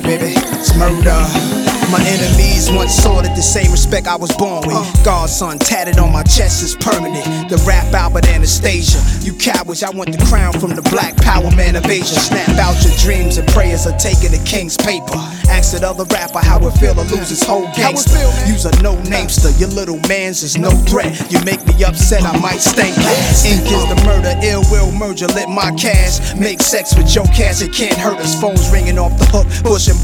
baby, it's murder. My enemies once sworded the same respect I was born with. Godson tatted on my chest is permanent. The rap Albert Anastasia. You cowards, I want the crown from the black power man of Asia. Snap out your dreams and prayers are taking the king's paper. Ask that other rapper how it feel to lose his whole gangster. Use a no-namester, your little man's is no threat. You make me upset, I might stink ass. Ink is the murder, ill will merger, let my cash make sex with your cash, it can't hurt us. Phones ringing off the hook, pushing